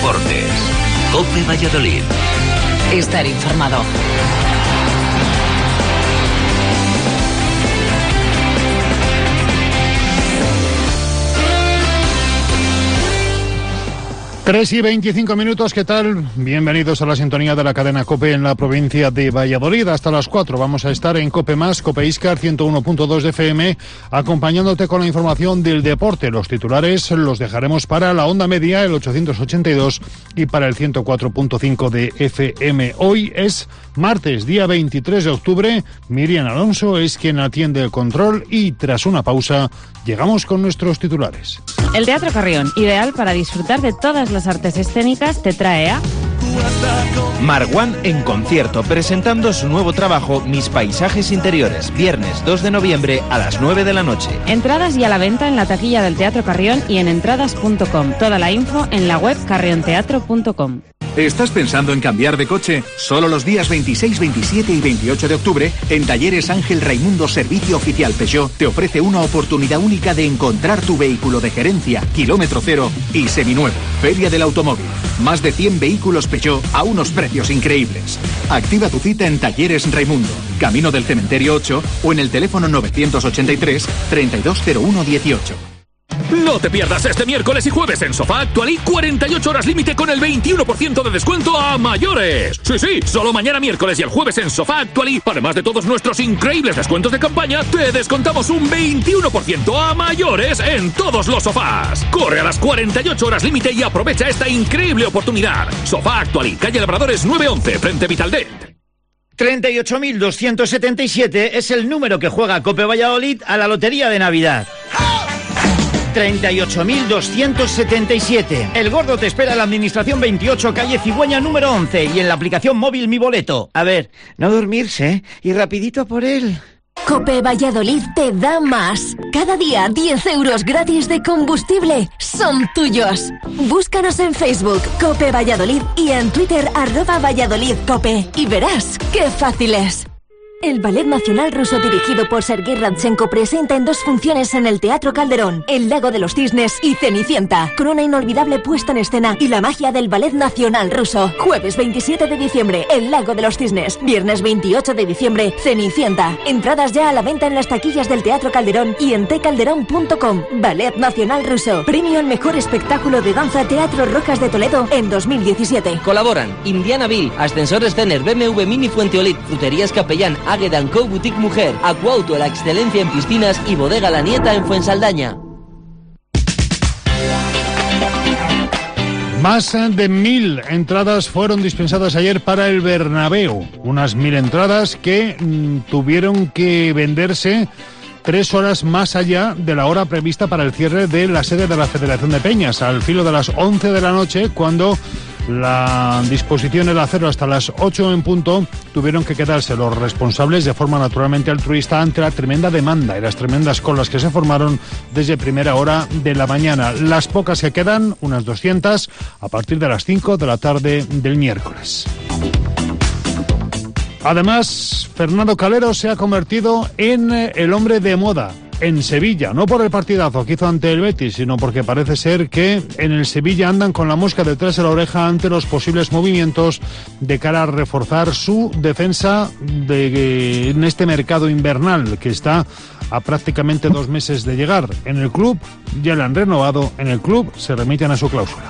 Deportes. COPE Valladolid. Estar informado. Tres y 25 minutos, ¿qué tal? Bienvenidos a la sintonía de la cadena COPE en la provincia de Valladolid. Hasta las 4 vamos a estar en COPE+, COPE Iscar 101.2 de FM, acompañándote con la información del deporte. Los titulares los dejaremos para la onda media, el 882, y para el 104.5 de FM. Hoy es martes, día 23 de octubre. Miriam Alonso es quien atiende el control y tras una pausa llegamos con nuestros titulares. El Teatro Carrión, ideal para disfrutar de todas las artes escénicas, te trae a Marwan en concierto, presentando su nuevo trabajo Mis Paisajes Interiores, viernes 2 de noviembre a las 9 de la noche. Entradas y a la venta en la taquilla del Teatro Carrión y en entradas.com. Toda la info en la web carrionteatro.com. ¿Estás pensando en cambiar de coche? Solo los días 26, 27 y 28 de octubre, en Talleres Ángel Raimundo Servicio Oficial Peugeot te ofrece una oportunidad única de encontrar tu vehículo de gerencia, kilómetro cero y seminuevo. Feria del Automóvil. Más de 100 vehículos Peugeot a unos precios increíbles. Activa tu cita en Talleres Raimundo, Camino del Cementerio 8 o en el teléfono 983 320118. No te pierdas este miércoles y jueves en Sofá Actualí 48 horas límite con el 21% de descuento a mayores. Sí, solo mañana miércoles y el jueves en Sofá Actualí, además de todos nuestros increíbles descuentos de campaña, te descontamos un 21% a mayores en todos los sofás. Corre a las 48 horas límite y aprovecha esta increíble oportunidad. Sofá Actualí, calle Labradores 911, frente Vitaldent. 38.277 es el número que juega COPE Valladolid a la Lotería de Navidad. 38.277. El gordo te espera en la Administración 28, calle Cigüeña número 11 y en la aplicación móvil Mi Boleto. A ver, no dormirse, y rapidito por él. COPE Valladolid te da más. Cada día 10 euros gratis de combustible son tuyos. Búscanos en Facebook, COPE Valladolid, y en Twitter, @ValladolidCope. Y verás qué fácil es. El Ballet Nacional Ruso, dirigido por Sergei Radchenko, presenta en 2 funciones en el Teatro Calderón El Lago de los Cisnes y Cenicienta, con una inolvidable puesta en escena y la magia del Ballet Nacional Ruso. Jueves 27 de diciembre, El Lago de los Cisnes. Viernes 28 de diciembre, Cenicienta. Entradas ya a la venta en las taquillas del Teatro Calderón y en tcalderón.com. Ballet Nacional Ruso. Premio al mejor espectáculo de danza Teatro Rojas de Toledo en 2017. Colaboran Indiana Bill, Ascensores Zener, BMW Mini Fuenteolid, Fruterías Capellán, Águeda & Co Boutique Mujer, Acuauto, la excelencia en piscinas, y Bodega La Nieta en Fuensaldaña. Más de 1.000 entradas fueron dispensadas ayer para el Bernabéu. Unas 1.000 entradas que tuvieron que venderse 3 horas más allá de la hora prevista para el cierre de la sede de la Federación de Peñas, al filo de las 11 de la noche, cuando la disposición era 0 hasta las 8 en punto. Tuvieron que quedarse los responsables de forma naturalmente altruista ante la tremenda demanda y las tremendas colas que se formaron desde primera hora de la mañana. Las pocas que quedan, unas 200, a partir de las 5 de la tarde del miércoles. Además, Fernando Calero se ha convertido en el hombre de moda en Sevilla, no por el partidazo que hizo ante el Betis, sino porque parece ser que en el Sevilla andan con la mosca detrás de la oreja ante los posibles movimientos de cara a reforzar su defensa en este mercado invernal que está a prácticamente 2 meses de llegar. En el club ya le han renovado, en el club se remiten a su cláusula.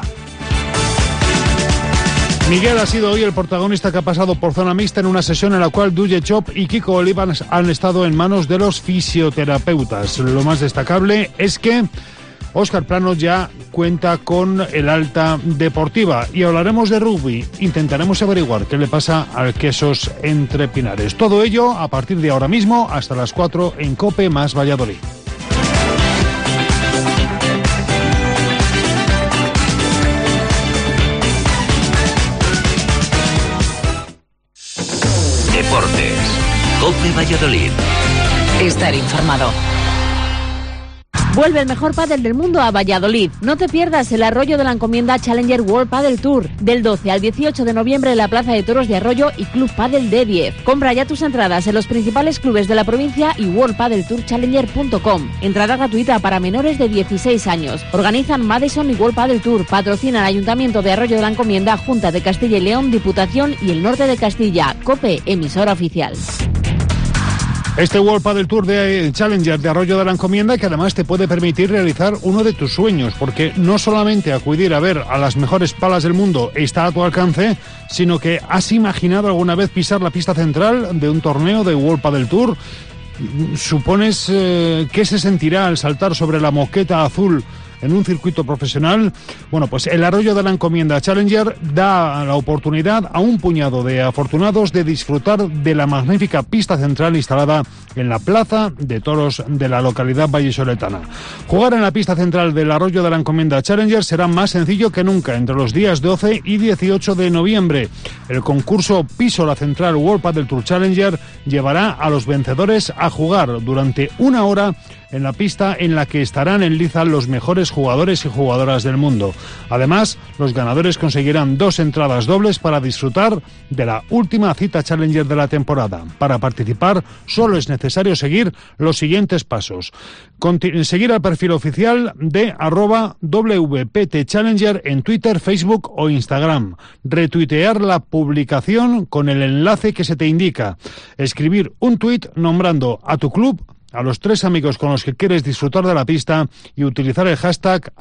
Miguel ha sido hoy el protagonista que ha pasado por zona mixta en una sesión en la cual Duye Chop y Kiko Oliva han estado en manos de los fisioterapeutas. Lo más destacable es que Óscar Plano ya cuenta con el alta deportiva y hablaremos de rugby. Intentaremos averiguar qué le pasa al Quesos Entre Pinares. Todo ello a partir de ahora mismo hasta las 4 en COPE más Valladolid. Deportes. COPE Valladolid. Estar informado. Vuelve el mejor pádel del mundo a Valladolid. No te pierdas el Arroyo de la Encomienda Challenger World Padel Tour del 12 al 18 de noviembre en la Plaza de Toros de Arroyo y Club Padel D10. Compra ya tus entradas en los principales clubes de la provincia y worldpadeltourchallenger.com. Entrada gratuita para menores de 16 años. Organizan Madison y World Padel Tour. Patrocina el Ayuntamiento de Arroyo de la Encomienda, Junta de Castilla y León, Diputación y el Norte de Castilla. COPE, emisora oficial. Este World Padel Tour de Challenger de Arroyo de la Encomienda, que además te puede permitir realizar uno de tus sueños, porque no solamente acudir a ver a las mejores palas del mundo está a tu alcance, sino que has imaginado alguna vez pisar la pista central de un torneo de World Padel Tour. ¿Supones qué se sentirá al saltar sobre la moqueta azul en un circuito profesional? Bueno, pues el Arroyo de la Encomienda Challenger da la oportunidad a un puñado de afortunados de disfrutar de la magnífica pista central instalada en la Plaza de Toros de la localidad vallisoletana. Jugar en la pista central del Arroyo de la Encomienda Challenger será más sencillo que nunca entre los días 12 y 18 de noviembre. El concurso Piso la Central World Padel Tour Challenger llevará a los vencedores a jugar durante una hora en la pista en la que estarán en liza los mejores jugadores y jugadoras del mundo. Además, los ganadores conseguirán 2 entradas dobles para disfrutar de la última cita Challenger de la temporada. Para participar, solo es necesario seguir los siguientes pasos. Seguir al perfil oficial de @WPT-Challenger en Twitter, Facebook o Instagram. Retuitear la publicación con el enlace que se te indica. Escribir un tuit nombrando a tu club, a los 3 amigos con los que quieres disfrutar de la pista y utilizar el hashtag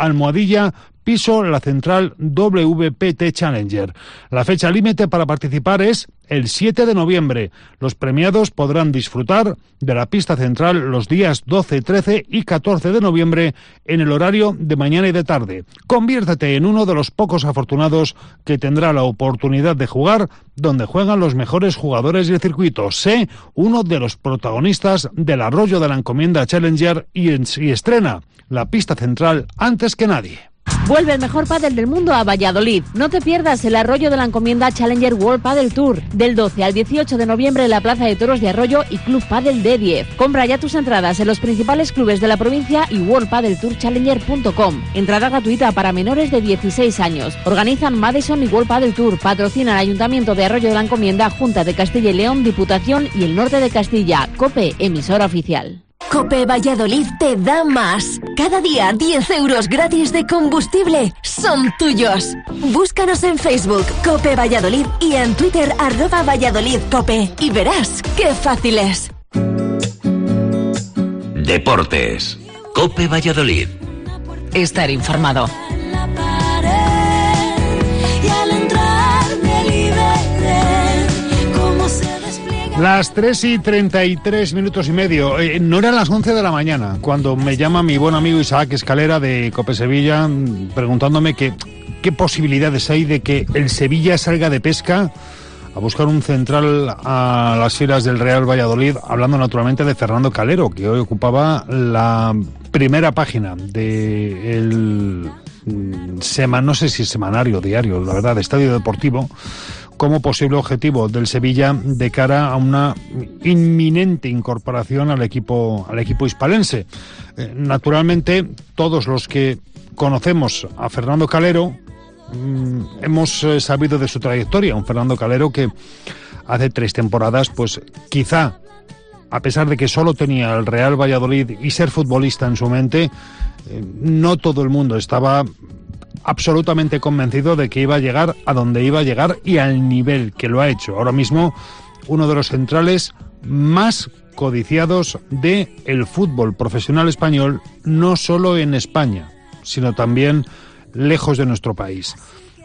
#Piso la Central WPT Challenger. La fecha límite para participar es el 7 de noviembre. Los premiados podrán disfrutar de la pista central los días 12, 13 y 14 de noviembre en el horario de mañana y de tarde. Conviértete en uno de los pocos afortunados que tendrá la oportunidad de jugar donde juegan los mejores jugadores del circuito. Sé uno de los protagonistas del Arroyo de la Encomienda Challenger y estrena la pista central antes que nadie. Vuelve el mejor pádel del mundo a Valladolid. No te pierdas el Arroyo de la Encomienda Challenger World Padel Tour del 12 al 18 de noviembre en la Plaza de Toros de Arroyo y Club Padel D10. Compra ya tus entradas en los principales clubes de la provincia y worldpadeltourchallenger.com. Entrada gratuita para menores de 16 años. Organizan Madison y World Padel Tour. Patrocina el Ayuntamiento de Arroyo de la Encomienda, Junta de Castilla y León, Diputación y el Norte de Castilla. COPE, emisora oficial. COPE Valladolid te da más. Cada día 10 euros gratis de combustible son tuyos. Búscanos en Facebook, COPE Valladolid, y en Twitter, @ValladolidCope. Y verás qué fácil es. Deportes. COPE Valladolid. Estar informado. Las 3:33 y no eran las 11 de la mañana cuando me llama mi buen amigo Isaac Escalera de Cope Sevilla preguntándome qué posibilidades hay de que el Sevilla salga de pesca a buscar un central a las filas del Real Valladolid, hablando naturalmente de Fernando Calero, que hoy ocupaba la primera página del no sé si semanario, diario, la verdad, de Estadio Deportivo, como posible objetivo del Sevilla de cara a una inminente incorporación al equipo hispalense. Naturalmente, todos los que conocemos a Fernando Calero hemos sabido de su trayectoria. Un Fernando Calero que hace 3 temporadas, pues quizá, a pesar de que solo tenía el Real Valladolid y ser futbolista en su mente, no todo el mundo estaba absolutamente convencido de que iba a llegar a donde iba a llegar y al nivel que lo ha hecho. Ahora mismo, uno de los centrales más codiciados del fútbol profesional español, no solo en España, sino también lejos de nuestro país.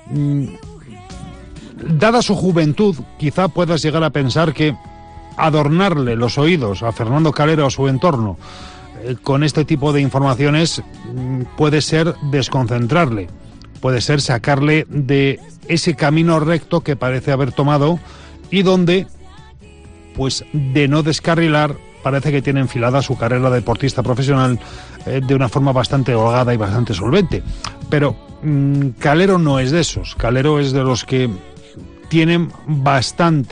Dada su juventud, quizá puedas llegar a pensar que adornarle los oídos a Fernando Calero, a su entorno, con este tipo de informaciones puede ser desconcentrarle, puede ser sacarle de ese camino recto que parece haber tomado y donde, pues de no descarrilar, parece que tiene enfilada su carrera de deportista profesional de una forma bastante holgada y bastante solvente. Pero Calero no es de esos. Calero es de los que tienen bastante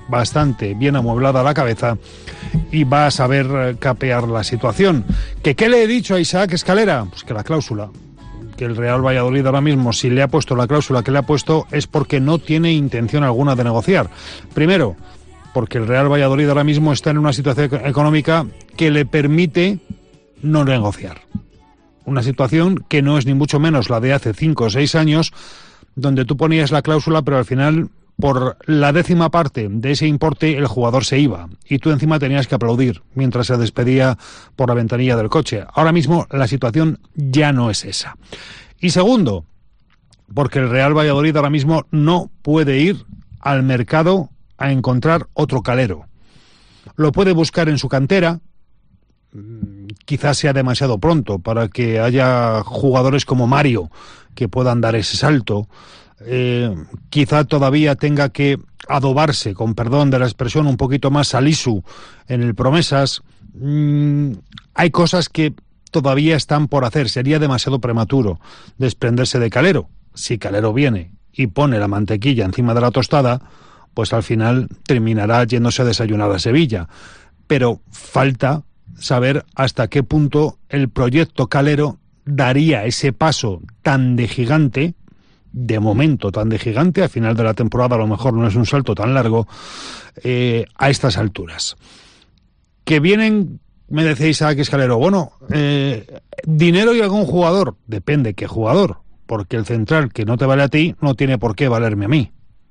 bastante bien amueblada la cabeza y va a saber capear la situación. ¿Qué le he dicho a Isaac Escalera? Pues que la cláusula, que el Real Valladolid ahora mismo, si le ha puesto la cláusula que le ha puesto, es porque no tiene intención alguna de negociar. Primero, porque el Real Valladolid ahora mismo está en una situación económica que le permite no negociar. Una situación que no es ni mucho menos la de hace 5 o 6 años, donde tú ponías la cláusula, pero al final, por la 10ª parte de ese importe, el jugador se iba. Y tú encima tenías que aplaudir mientras se despedía por la ventanilla del coche. Ahora mismo la situación ya no es esa. Y segundo, porque el Real Valladolid ahora mismo no puede ir al mercado a encontrar otro Calero. Lo puede buscar en su cantera. Quizás sea demasiado pronto para que haya jugadores como Mario que puedan dar ese salto. Quizá todavía tenga que adobarse, con perdón de la expresión, un poquito más Salisu en el Promesas. Hay cosas que todavía están por hacer. Sería demasiado prematuro desprenderse de Calero. Si Calero viene y pone la mantequilla encima de la tostada, pues al final terminará yéndose a desayunar a Sevilla. Pero falta saber hasta qué punto el proyecto Calero daría ese paso tan de gigante, de momento tan de gigante, al final de la temporada a lo mejor no es un salto tan largo, a estas alturas. Que vienen, me decíais a Escalero, bueno, dinero y algún jugador, depende qué jugador, porque el central que no te vale a ti no tiene por qué valerme a mí.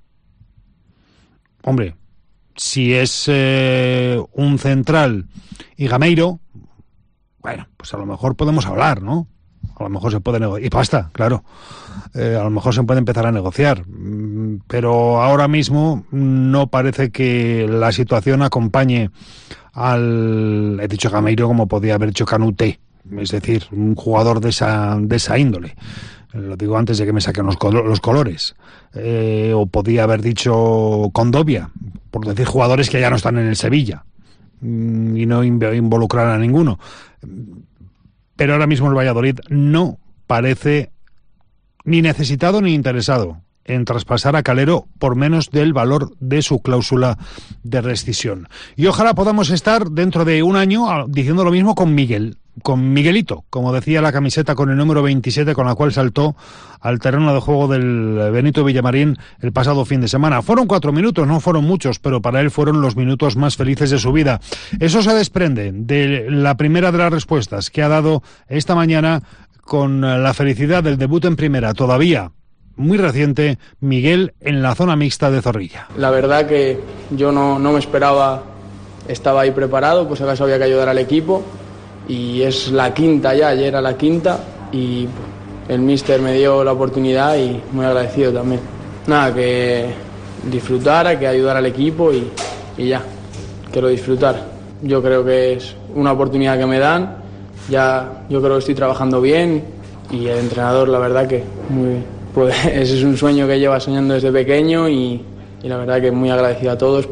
Hombre, si es un central y Gameiro, bueno, pues a lo mejor podemos hablar, ¿no? A lo mejor se puede negociar. Y basta, claro. A lo mejor se puede empezar a negociar. Pero ahora mismo no parece que la situación acompañe al... He dicho Gameiro como podía haber hecho Canute. Es decir, un jugador de esa índole. Lo digo antes de que me saquen los colores. O podía haber dicho Condovia, por decir jugadores que ya no están en el Sevilla y no involucrar a ninguno. Pero ahora mismo el Valladolid no parece ni necesitado ni interesado en traspasar a Calero por menos del valor de su cláusula de rescisión. Y ojalá podamos estar dentro de un año diciendo lo mismo con Miguelito, como decía la camiseta con el número 27 con la cual saltó al terreno de juego del Benito Villamarín el pasado fin de semana. Fueron 4 minutos, no fueron muchos, pero para él fueron los minutos más felices de su vida. Eso se desprende de la primera de las respuestas que ha dado esta mañana con la felicidad del debut en primera, todavía muy reciente, Miguel en la zona mixta de Zorrilla. La verdad que yo no me esperaba, estaba ahí preparado, pues acaso había que ayudar al equipo. Y es la quinta ya, ayer era la quinta y el míster me dio la oportunidad y muy agradecido también. Nada, que disfrutara, que ayudar al equipo y ya, que lo disfrutar. Yo creo que es una oportunidad que me dan, ya yo creo que estoy trabajando bien y el entrenador la verdad que muy bien. Pues ese es un sueño que lleva soñando desde pequeño y la verdad que muy agradecido a todos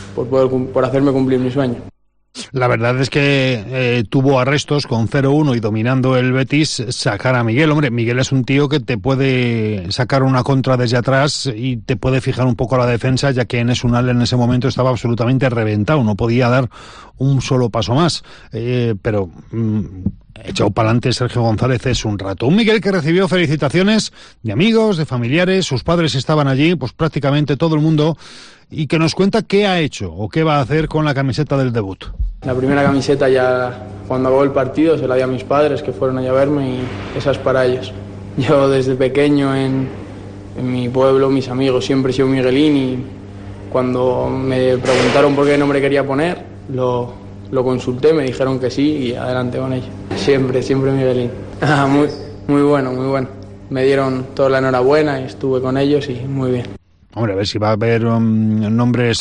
por hacerme cumplir mi sueño. La verdad es que tuvo arrestos con 0-1 y dominando el Betis sacar a Miguel. Hombre, Miguel es un tío que te puede sacar una contra desde atrás y te puede fijar un poco la defensa, ya que Enes Unal en ese momento estaba absolutamente reventado, no podía dar un solo paso más. Pero echado para adelante Sergio González es un rato. Un Miguel que recibió felicitaciones de amigos, de familiares, sus padres estaban allí, pues prácticamente todo el mundo, y que nos cuenta qué ha hecho o qué va a hacer con la camiseta del debut. La primera camiseta ya cuando acabó el partido se la di a mis padres que fueron allá a verme y esa es para ellos. Yo desde pequeño en mi pueblo, mis amigos, siempre he sido Miguelín y cuando me preguntaron por qué nombre quería poner, lo consulté, me dijeron que sí y adelante con ello. Siempre Miguelín. Muy bueno. Me dieron toda la enhorabuena y estuve con ellos y muy bien. Hombre, a ver si va a haber nombres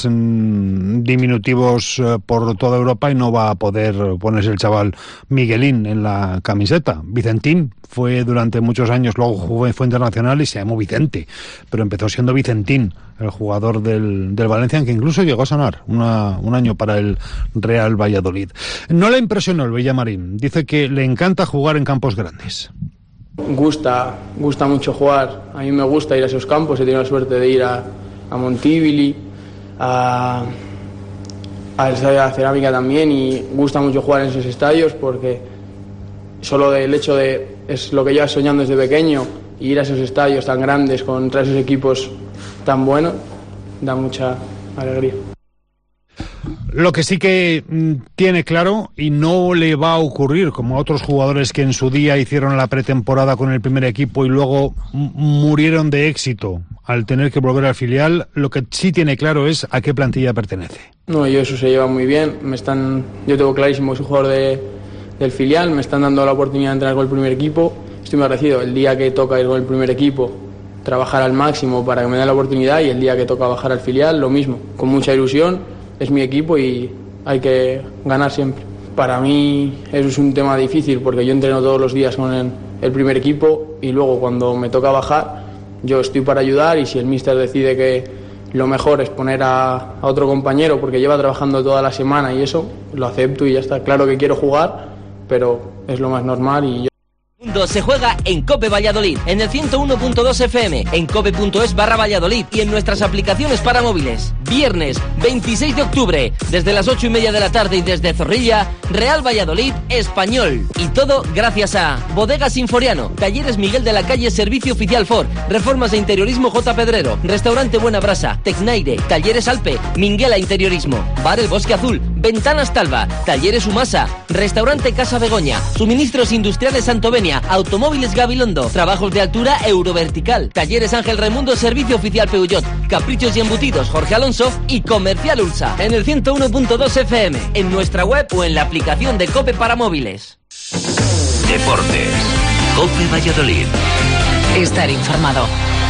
diminutivos por toda Europa y no va a poder ponerse el chaval Miguelín en la camiseta. Vicentín fue durante muchos años, luego fue internacional y se llamó Vicente, pero empezó siendo Vicentín, el jugador del Valencia, que incluso llegó a sonar un año para el Real Valladolid. No le impresionó el Villamarín, dice que le encanta jugar en campos grandes. Gusta mucho jugar, a mí me gusta ir a esos campos, he tenido la suerte de ir a Montivili, al Estadio de la Cerámica también, y gusta mucho jugar en esos estadios porque solo del hecho de, es lo que llevas soñando desde pequeño, y ir a esos estadios tan grandes contra esos equipos tan buenos da mucha alegría. Lo que sí que tiene claro, y no le va a ocurrir como a otros jugadores que en su día hicieron la pretemporada con el primer equipo y luego murieron de éxito al tener que volver al filial, lo que sí tiene claro es a qué plantilla pertenece. No, yo eso se lleva muy bien. Yo tengo clarísimo que soy jugador del filial, me están dando la oportunidad de entrenar con el primer equipo. Estoy muy agradecido. El día que toca ir con el primer equipo, trabajar al máximo para que me den la oportunidad, y el día que toca bajar al filial, lo mismo, con mucha ilusión. Es mi equipo y hay que ganar siempre. Para mí eso es un tema difícil porque yo entreno todos los días con el primer equipo, y luego cuando me toca bajar yo estoy para ayudar, y si el míster decide que lo mejor es poner a otro compañero porque lleva trabajando toda la semana y eso, lo acepto y ya está. Claro que quiero jugar, pero es lo más normal y yo... Se juega en COPE Valladolid, en el 101.2 FM, en cope.es/Valladolid y en nuestras aplicaciones para móviles. Viernes 26 de octubre, desde las 8:30 de la tarde y desde Zorrilla, Real Valladolid Español. Y todo gracias a Bodegas Sinforiano, Talleres Miguel de la Calle Servicio Oficial Ford, Reformas de Interiorismo J. Pedrero, Restaurante Buena Brasa, Tecnaire, Talleres Alpe, Minguela Interiorismo, Bar El Bosque Azul, Ventanas Talva, Talleres Humasa, Restaurante Casa Begoña, Suministros Industriales Santovenia, Automóviles Gabilondo, Trabajos de Altura Eurovertical, Talleres Ángel Raimundo, Servicio Oficial Peugeot, Caprichos y Embutidos Jorge Alonso y Comercial Ulsa. En el 101.2 FM, en nuestra web o en la aplicación de COPE para móviles. Deportes. COPE Valladolid. Estar informado.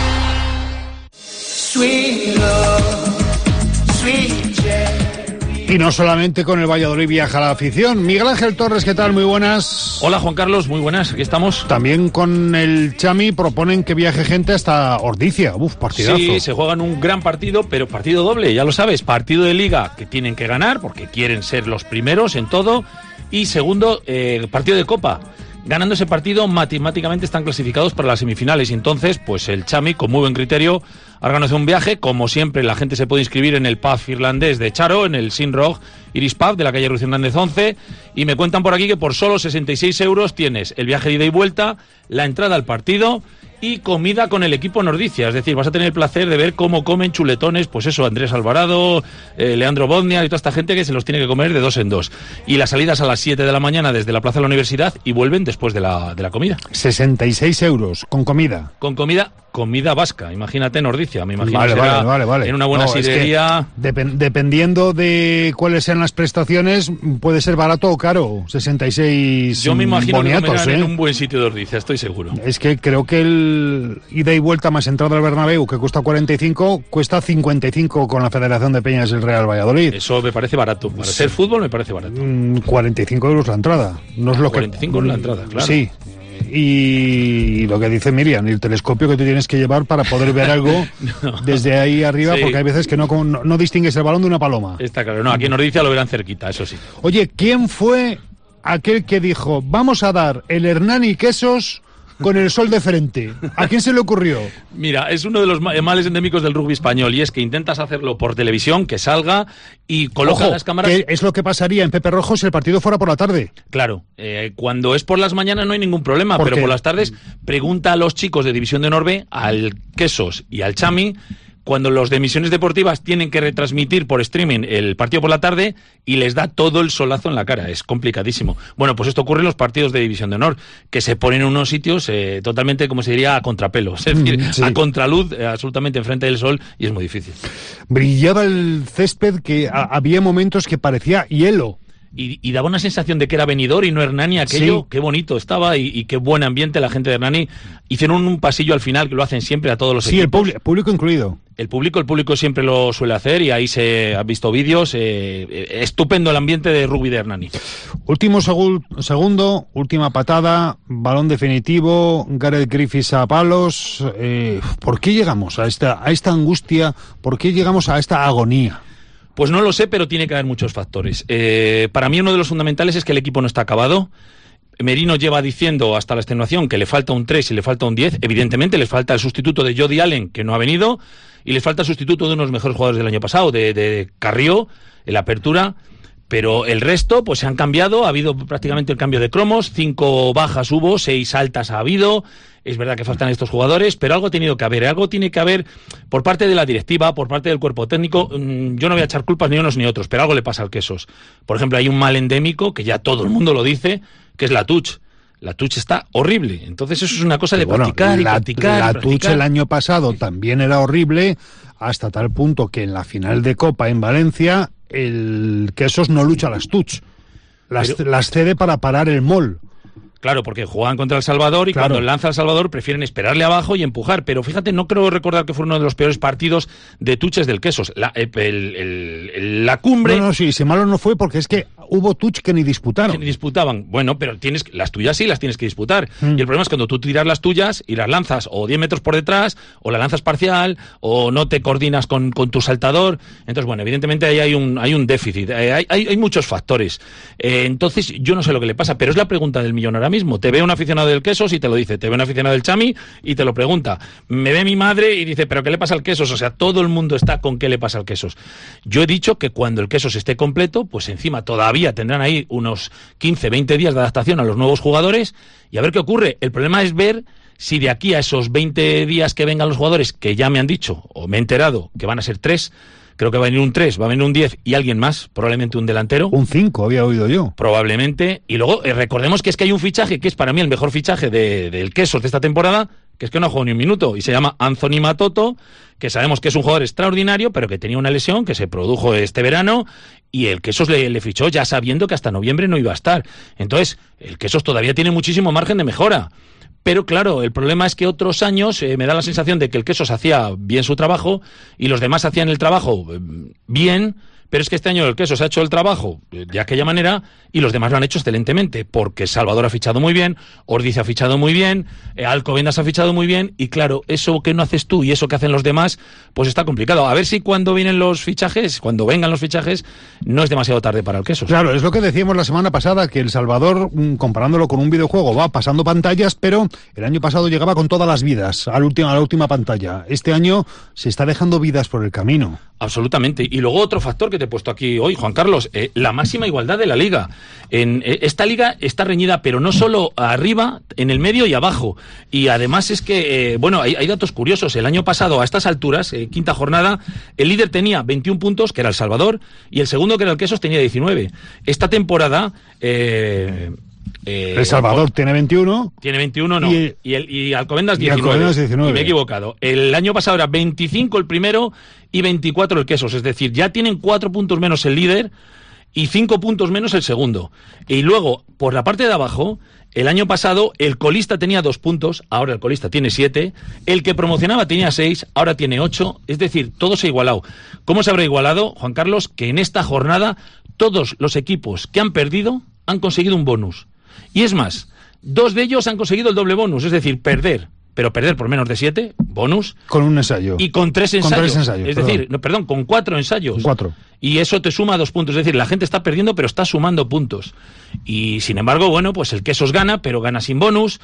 Y no solamente con el Valladolid viaja la afición. Miguel Ángel Torres, ¿qué tal? Muy buenas. Hola Juan Carlos, muy buenas, aquí estamos. También con el Chami proponen que viaje gente hasta Ordizia. Partidazo. Sí, se juegan un gran partido, pero partido doble, ya lo sabes. Partido de Liga que tienen que ganar porque quieren ser los primeros en todo. Y segundo, partido de Copa. Ganando ese partido, matemáticamente están clasificados para las semifinales. Y entonces, pues el Chami, con muy buen criterio, ha organizado un viaje. Como siempre, la gente se puede inscribir en el pub irlandés de Charo, en el Sinrog Iris Pub de la calle Ruiz Hernández 11. Y me cuentan por aquí que por solo 66 euros tienes el viaje de ida y vuelta, la entrada al partido y comida con el equipo Nordicia. Es decir, vas a tener el placer de ver cómo comen chuletones, pues eso, Andrés Alvarado, Leandro Bodnia y toda esta gente que se los tiene que comer de 2 en 2. Y las salidas a las 7 de la mañana desde la Plaza de la Universidad y vuelven después de la comida. 66 euros, con comida. Con comida vasca, imagínate Nordicia, me imagino vale. En una buena sidrería. Es que dependiendo de cuáles sean las prestaciones, puede ser barato o caro, 66 Yo me imagino boniatos, que en un buen sitio de Ordizia, estoy seguro. Es que creo que el ida y vuelta más entrada al Bernabéu, que cuesta 45, cuesta 55 con la Federación de Peñas del Real Valladolid. Eso me parece barato, para ser fútbol me parece barato. 45 euros la entrada, no es lo 45 que... la entrada, claro. Sí. Y lo que dice Miriam, el telescopio que tú tienes que llevar para poder ver algo desde ahí arriba, sí. Porque hay veces que no distingues el balón de una paloma. Está claro, no, aquí en Ordizia lo verán cerquita, eso sí. Oye, ¿quién fue aquel que dijo, vamos a dar el Hernani Quesos con el sol de frente? ¿A quién se le ocurrió? Mira, es uno de los males endémicos del rugby español, y es que intentas hacerlo por televisión, que salga y coloca las cámaras... Que es lo que pasaría en Pepe Rojo si el partido fuera por la tarde. Claro, cuando es por las mañanas no hay ningún problema, pero por las tardes pregunta a los chicos de División de Honor B, al Quesos y al Chami, cuando los de emisiones deportivas tienen que retransmitir por streaming el partido por la tarde y les da todo el solazo en la cara. Es complicadísimo. Bueno, pues esto ocurre en los partidos de División de Honor, que se ponen en unos sitios totalmente, como se diría, a contrapelo. Es decir, sí. A contraluz, absolutamente enfrente del sol, y es muy difícil. Brillaba el césped que había momentos que parecía hielo. Y daba una sensación de que era Benidorm y no Hernani aquello. Sí. Qué bonito estaba y qué buen ambiente la gente de Hernani. Hicieron un pasillo al final, que lo hacen siempre a todos los equipos. Sí, el público incluido. El público siempre lo suele hacer, y ahí se han visto vídeos. Estupendo el ambiente de rugby de Hernani. Último segundo, última patada, balón definitivo, Gareth Griffiths a palos. ¿Por qué llegamos a esta angustia? ¿Por qué llegamos a esta agonía? Pues no lo sé, pero tiene que haber muchos factores. Para mí uno de los fundamentales es que el equipo no está acabado. Merino lleva diciendo hasta la extenuación que le falta un 3 y le falta un 10. Evidentemente les falta el sustituto de Jody Allen, que no ha venido, y les falta el sustituto de uno de los mejores jugadores del año pasado, de Carrió, en la apertura. Pero el resto, pues se han cambiado, ha habido prácticamente el cambio de cromos, 5 bajas hubo, 6 altas ha habido. Es verdad que faltan estos jugadores, pero algo ha tenido que haber, algo tiene que haber por parte de la directiva, por parte del cuerpo técnico. Yo no voy a echar culpas ni unos ni otros, pero algo le pasa al Quesos. Por ejemplo, hay un mal endémico, que ya todo el mundo lo dice, que es la Tuch. La Tuch está horrible, entonces eso es una cosa de practicar y practicar. La Tuch el año pasado también era horrible, hasta tal punto que en la final de Copa en Valencia el Quesos no lucha las Tuch, las cede para parar el mol. Claro, porque juegan contra El Salvador y cuando lanza El Salvador prefieren esperarle abajo y empujar. Pero fíjate, no creo recordar que fue uno de los peores partidos de Tuches del Quesos. La cumbre... No, sí, si malo no fue porque es que hubo Tuch que ni disputaron. Que ni disputaban. Bueno, pero las tuyas sí las tienes que disputar. Y el problema es cuando tú tiras las tuyas y las lanzas o 10 metros por detrás, o la lanzas parcial, o no te coordinas con tu saltador. Entonces, bueno, evidentemente ahí hay un déficit. Hay muchos factores. Entonces, yo no sé lo que le pasa, pero es la pregunta del millón ahora mismo. Te ve un aficionado del Quesos y te lo dice, te ve un aficionado del Chami y te lo pregunta. Me ve mi madre y dice, ¿pero qué le pasa al Quesos? O sea, todo el mundo está con qué le pasa al Quesos. Yo he dicho que cuando el Quesos esté completo, pues encima todavía tendrán ahí unos 15, 20 días de adaptación a los nuevos jugadores y a ver qué ocurre. El problema es ver si de aquí a esos 20 días que vengan los jugadores, que ya me han dicho, o me he enterado, que van a ser 3, creo que va a venir un 3, va a venir un 10 y alguien más, probablemente un delantero. Un 5, había oído yo. Probablemente. Y luego recordemos que es que hay un fichaje que es para mí el mejor fichaje del Quesos de esta temporada, que es que no ha jugado ni un minuto, y se llama Anthony Matoto, que sabemos que es un jugador extraordinario, pero que tenía una lesión que se produjo este verano, y el Quesos le fichó ya sabiendo que hasta noviembre no iba a estar. Entonces, el Quesos todavía tiene muchísimo margen de mejora. Pero claro, el problema es que otros años me da la sensación de que el Quesos hacía bien su trabajo y los demás hacían el trabajo bien, pero es que este año el Quesos ha hecho el trabajo de aquella manera y los demás lo han hecho excelentemente, porque Salvador ha fichado muy bien, Ordiz ha fichado muy bien, Alcobendas ha fichado muy bien, y claro, eso que no haces tú y eso que hacen los demás, pues está complicado. A ver si cuando vengan los fichajes, no es demasiado tarde para el Quesos. Claro, es lo que decíamos la semana pasada, que El Salvador, comparándolo con un videojuego, va pasando pantallas, pero el año pasado llegaba con todas las vidas a la última pantalla. Este año se está dejando vidas por el camino. Absolutamente. Y luego otro factor que te he puesto aquí hoy, Juan Carlos, la máxima igualdad de la liga. Esta liga está reñida, pero no solo arriba, en el medio y abajo. Y además es que, hay datos curiosos. El año pasado, a estas alturas, quinta jornada, el líder tenía 21 puntos, que era El Salvador, y el segundo, que era el Quesos, tenía 19. Esta temporada... El Salvador tiene 21. Tiene 21, no. Y Alcobendas 19. Alcobendas 19. Y me he equivocado. El año pasado era 25 el primero y 24 el Quesos. Es decir, ya tienen 4 puntos menos el líder y 5 puntos menos el segundo. Y luego, por la parte de abajo, el año pasado el colista tenía 2 puntos, ahora el colista tiene 7. El que promocionaba tenía 6, ahora tiene 8. Es decir, todo se ha igualado. ¿Cómo se habrá igualado, Juan Carlos? Que en esta jornada todos los equipos que han perdido han conseguido un bonus. Y es más, 2 de ellos han conseguido el doble bonus, es decir, perder por menos de 7, bonus. Con un ensayo. Y con 3 ensayos. Con 3 ensayos, decir, con 4 ensayos. 4. Y eso te suma 2 puntos. Es decir, la gente está perdiendo, pero está sumando puntos. Y sin embargo, pues el Quesos gana, pero gana sin bonus.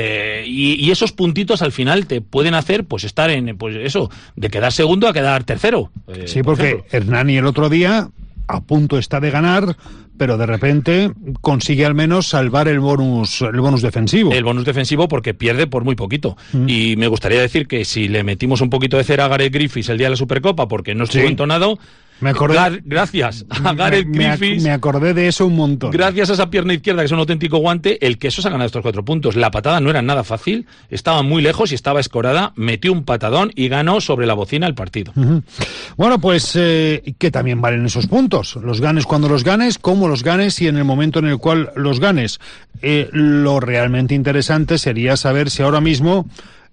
Y esos puntitos al final te pueden hacer estar de quedar segundo a quedar tercero. Sí, porque Hernani el otro día a punto está de ganar, pero de repente consigue al menos salvar el bonus defensivo. El bonus defensivo porque pierde por muy poquito. Y me gustaría decir que si le metimos un poquito de cera a Gareth Griffiths el día de la Supercopa porque no estuvo entonado... Me acordé, gracias a Gareth Griffiths. Me acordé de eso un montón. Gracias a esa pierna izquierda, que es un auténtico guante, el Quesos ha ganado estos 4 puntos. La patada no era nada fácil, estaba muy lejos y estaba escorada, metió un patadón y ganó sobre la bocina el partido. Bueno, pues que también valen esos puntos. Los ganes cuando los ganes, cómo los ganes y en el momento en el cual los ganes. Lo realmente interesante sería saber si ahora mismo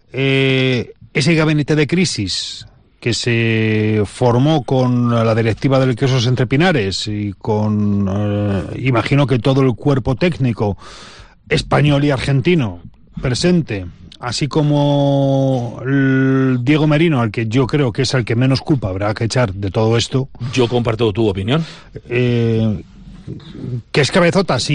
ese gabinete de crisis que se formó con la directiva del Quesos Entre Pinares y con, imagino que todo el cuerpo técnico español y argentino presente, así como el Diego Merino, al que yo creo que es el que menos culpa habrá que echar de todo esto. Yo comparto tu opinión. Que es cabezota, sí,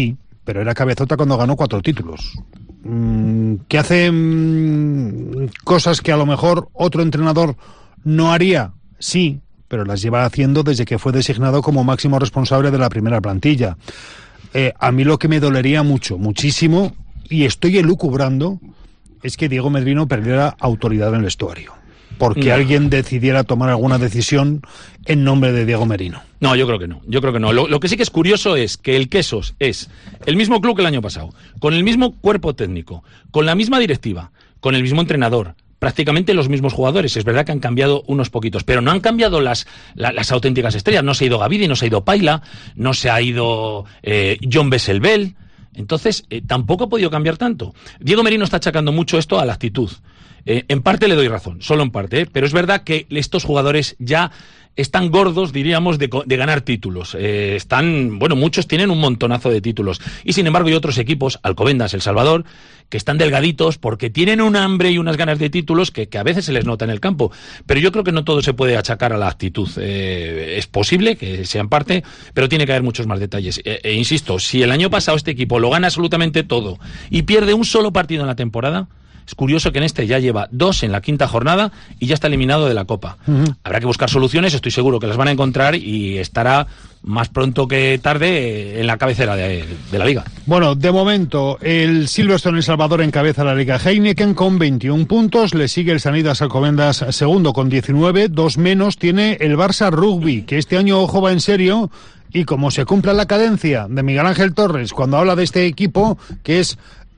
pero era cabezota cuando ganó 4 títulos. Que hace cosas que a lo mejor otro entrenador no haría, sí, pero las lleva haciendo desde que fue designado como máximo responsable de la primera plantilla. A mí lo que me dolería muchísimo, y estoy elucubrando, es que Diego Merino perdiera autoridad en el vestuario, porque alguien decidiera tomar alguna decisión en nombre de Diego Merino. No, yo creo que no. Lo que sí que es curioso es que el Quesos es el mismo club que el año pasado, con el mismo cuerpo técnico, con la misma directiva, con el mismo entrenador, prácticamente los mismos jugadores. Es verdad que han cambiado unos poquitos, pero no han cambiado las auténticas estrellas. No se ha ido Gavidi, no se ha ido Paila, no se ha ido John Besselbel. Entonces, tampoco ha podido cambiar tanto. Diego Merino está achacando mucho esto a la actitud. En parte le doy razón, solo en parte, pero es verdad que estos jugadores ya están gordos, diríamos, de ganar títulos. Muchos tienen un montonazo de títulos. Y sin embargo hay otros equipos, Alcobendas, El Salvador, que están delgaditos porque tienen un hambre y unas ganas de títulos que a veces se les nota en el campo. Pero yo creo que no todo se puede achacar a la actitud. Es posible que sea en parte, pero tiene que haber muchos más detalles. Insisto, si el año pasado este equipo lo gana absolutamente todo y pierde un solo partido en la temporada, es curioso que en este ya lleva 2 en la 5ª jornada y ya está eliminado de la Copa. Habrá que buscar soluciones, estoy seguro que las van a encontrar y estará más pronto que tarde en la cabecera de la Liga. Bueno, de momento el Silverstone El Salvador encabeza la Liga Heineken con 21 puntos, le sigue el Sanitas Alcobendas segundo con 19, 2 menos tiene el Barça Rugby, que este año, ojo, va en serio, y como se cumpla la cadencia de Miguel Ángel Torres cuando habla de este equipo, que es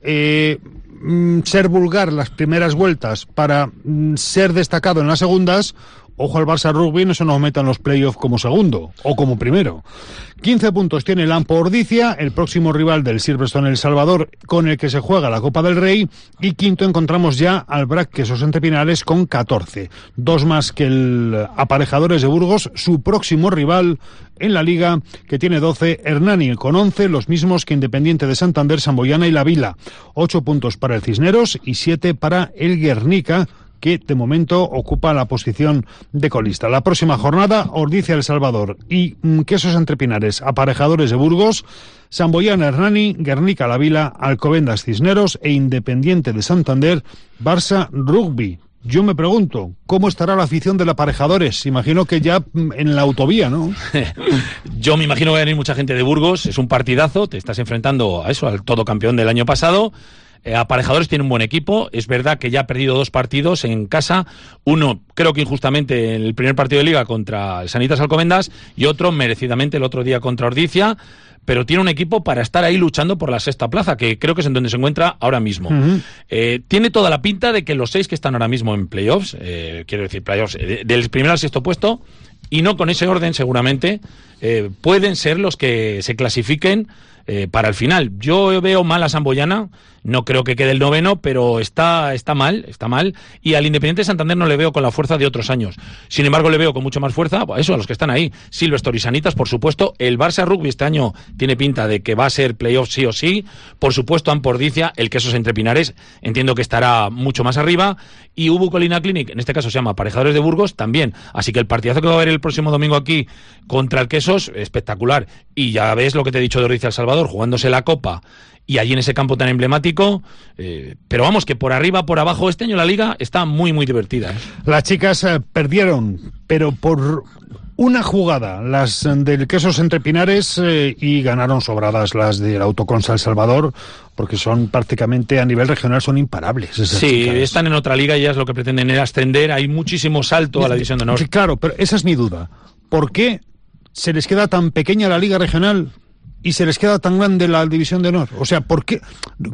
ser vulgar las primeras vueltas para ser destacado en las segundas, ojo al Barça Rugby, no se nos meta en los playoffs como segundo o como primero. 15 puntos tiene el Ampo Ordicia, el próximo rival del Silverstone El Salvador, con el que se juega la Copa del Rey, y quinto encontramos ya al BRAC Quesos Entre Pinares con 14, 2 más que el Aparejadores de Burgos, su próximo rival en la Liga, que tiene 12, Hernani con 11, los mismos que Independiente de Santander, Samboyana y La Vila. 8 puntos para el Cisneros y 7 para el Guernica, que de momento ocupa la posición de colista. La próxima jornada, Ordicia El Salvador y Quesos Entre Pinares, Aparejadores de Burgos, Samboyana Hernani, Guernica La Vila, Alcobendas Cisneros e Independiente de Santander, Barça Rugby. Yo me pregunto, ¿cómo estará la afición del Aparejadores? Imagino que ya en la autovía, ¿no? Yo me imagino que va a venir mucha gente de Burgos, es un partidazo, te estás enfrentando a eso, al todo campeón del año pasado. Aparejadores tiene un buen equipo, es verdad que ya ha perdido 2 partidos en casa, uno creo que injustamente en el primer partido de Liga contra el Sanitas Alcobendas y otro merecidamente el otro día contra Ordicia, pero tiene un equipo para estar ahí luchando por la 6ª plaza, que creo que es en donde se encuentra ahora mismo. Tiene toda la pinta de que los 6 que están ahora mismo en playoffs, quiero decir playoffs, del primero al 6º puesto, y no con ese orden seguramente, pueden ser los que se clasifiquen para el final. Yo veo mal a Samboyana, no creo que quede el 9º, pero está mal, y al Independiente de Santander no le veo con la fuerza de otros años. Sin embargo, le veo con mucho más fuerza, a los que están ahí, Silverstone y Sanitas, por supuesto. El Barça Rugby este año tiene pinta de que va a ser playoff sí o sí, por supuesto Ampo Ordicia, el Quesos Entre Pinares, entiendo que estará mucho más arriba, y Ubu Colina Clinic, en este caso se llama Aparejadores de Burgos, también. Así que el partidazo que va a haber el próximo domingo aquí contra el Quesos, espectacular. Y ya ves lo que te he dicho de Ordicia El Salvador, jugándose la Copa y allí en ese campo tan emblemático, pero vamos, que por arriba, por abajo, este año la Liga está muy, muy divertida. Las chicas perdieron, pero por una jugada, las del Quesos Entre Pinares, y ganaron sobradas las del Autoconsa El Salvador, porque son prácticamente a nivel regional, son imparables. Sí, chicas están en otra liga y ellas lo que pretenden es ascender, hay muchísimo salto a la división de honor. Sí, claro, pero esa es mi duda. ¿Por qué se les queda tan pequeña la liga regional y se les queda tan grande la división de honor? O sea, ¿por qué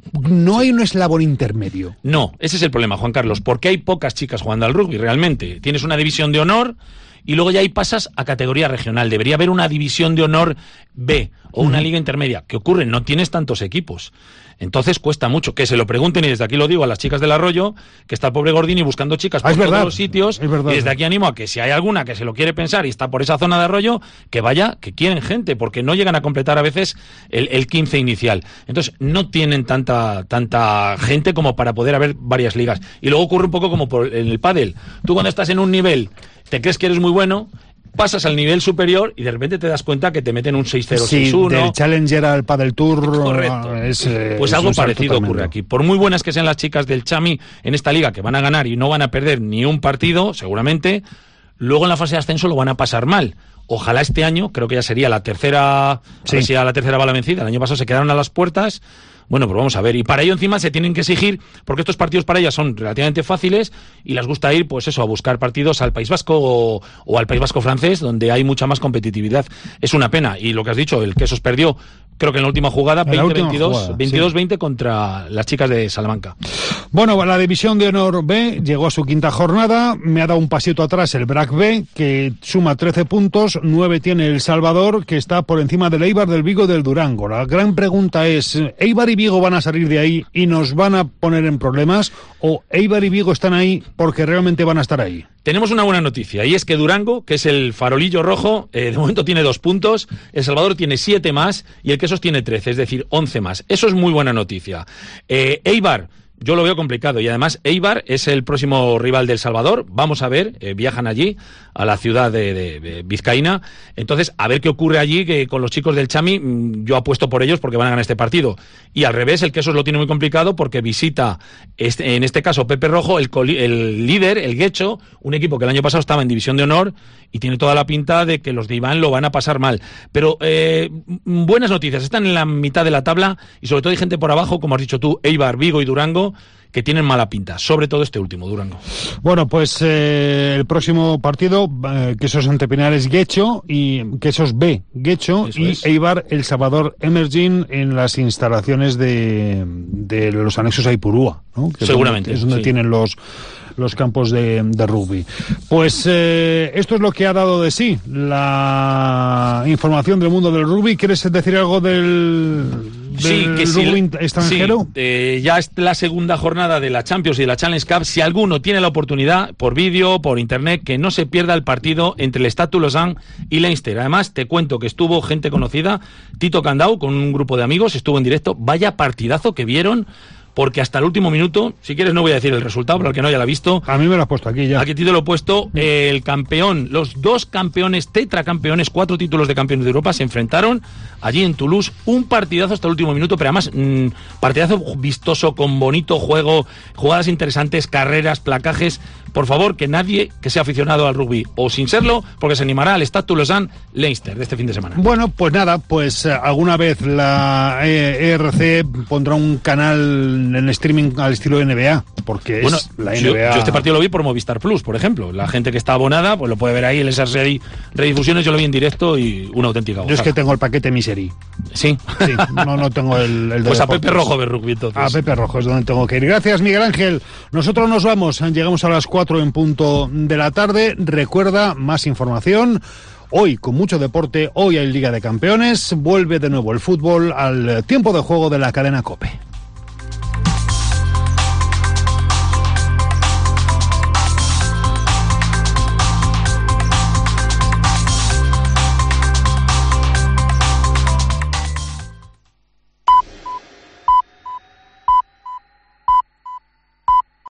no hay un eslabón intermedio? No, ese es el problema, Juan Carlos. ¿Por qué hay pocas chicas jugando al rugby realmente? Tienes una división de honor y luego ya ahí pasas a categoría regional. Debería haber una división de honor B o una liga intermedia. ¿Qué ocurre? No tienes tantos equipos. Entonces cuesta mucho. Que se lo pregunten, y desde aquí lo digo a las chicas del Arroyo, que está el pobre Gordini buscando chicas por todos los sitios. Y desde aquí animo a que si hay alguna que se lo quiere pensar y está por esa zona de Arroyo, que vaya, que quieren gente, porque no llegan a completar a veces el 15 inicial. Entonces no tienen tanta gente como para poder haber varias ligas. Y luego ocurre un poco como en el pádel. Tú cuando estás en un nivel te crees que eres muy bueno pasas al nivel superior y de repente te das cuenta que te meten un 6-0, sí, 6-1. Del Challenger al Padel Tour. Correcto. Pues algo parecido ocurre aquí. Por muy buenas que sean las chicas del Chami en esta liga, que van a ganar y no van a perder ni un partido, seguramente, luego en la fase de ascenso lo van a pasar mal. Ojalá este año, creo que ya sería la tercera, sí, la tercera bala vencida. El año pasado se quedaron a las puertas. Bueno, pues vamos a ver. Y para ello encima se tienen que exigir, porque estos partidos para ellas son relativamente fáciles y les gusta ir, pues eso, a buscar partidos al País Vasco o al País Vasco francés, donde hay mucha más competitividad. Es una pena. Y lo que has dicho, el Quesos perdió, creo que en la última jugada, 22-20 contra las chicas de Salamanca. Bueno, la División de Honor B llegó a su quinta jornada. Me ha dado un pasito atrás el BRAC B, que suma 13 puntos, 9 tiene El Salvador, que está por encima del Eibar, del Vigo y del Durango. La gran pregunta es, ¿Eibar y Vigo van a salir de ahí y nos van a poner en problemas? ¿O Eibar y Vigo están ahí porque realmente van a estar ahí? Tenemos una buena noticia, y es que Durango, que es el farolillo rojo, de momento tiene 2 puntos, El Salvador tiene 7 más y el Quesos tiene 13, es decir, 11 más. Eso es muy buena noticia. Eibar, yo lo veo complicado, y además Eibar es el próximo rival del Salvador. Vamos a ver, viajan allí a la ciudad de Vizcaína, entonces a ver qué ocurre allí, que con los chicos del Chami yo apuesto por ellos porque van a ganar este partido. Y al revés, el Quesos lo tiene muy complicado porque visita, en este caso Pepe Rojo, el líder, el Guecho, un equipo que el año pasado estaba en División de Honor y tiene toda la pinta de que los de Iván lo van a pasar mal. Pero buenas noticias, están en la mitad de la tabla y sobre todo hay gente por abajo, como has dicho tú, Eibar, Vigo y Durango, que tienen mala pinta, sobre todo este último, Durango. Bueno, pues el próximo partido, Quesos ante Pinares Guecho, y Quesos B Guecho, eso y es. Eibar El Salvador Emerging en las instalaciones de los anexos a Ipurúa, ¿no? Que seguramente. Es donde tienen los campos de rugby. Pues esto es lo que ha dado de sí la información del mundo del rugby. ¿Quieres decir algo del rugby extranjero? Sí, ya es la segunda jornada de la Champions y de la Challenge Cup. Si alguno tiene la oportunidad, por vídeo, por internet, que no se pierda el partido entre el Stade Lausanne y Leinster. Además, te cuento que estuvo gente conocida, Tito Candau, con un grupo de amigos, estuvo en directo. Vaya partidazo que vieron, porque hasta el último minuto, si quieres no voy a decir el resultado, para el que no haya la visto. A mí me lo has puesto aquí ya. Aquí te lo he puesto. El campeón, los 2 campeones, tetracampeones, 4 títulos de campeones de Europa, se enfrentaron allí en Toulouse. Un partidazo hasta el último minuto, pero además partidazo vistoso, con bonito juego, jugadas interesantes, carreras, placajes. Por favor, que nadie que sea aficionado al rugby, o sin serlo, porque se animará al Stade Lausanne Leinster de este fin de semana. Bueno, pues nada, pues alguna vez la ERC pondrá un canal en streaming al estilo NBA, porque bueno, es la NBA. Yo este partido lo vi por Movistar Plus, por ejemplo. La gente que está abonada, pues lo puede ver ahí en esas redifusiones. Yo lo vi en directo y una auténtica gozada. Yo es que tengo el paquete Misery. Sí. No tengo el de pues deportes. A Pepe Rojo de rugby, entonces. A Pepe Rojo es donde tengo que ir. Gracias, Miguel Ángel. Nosotros nos vamos. Llegamos a las 4 en punto de la tarde. Recuerda, más información. Hoy con mucho deporte, hoy hay Liga de Campeones. Vuelve de nuevo el fútbol al tiempo de juego de la cadena COPE.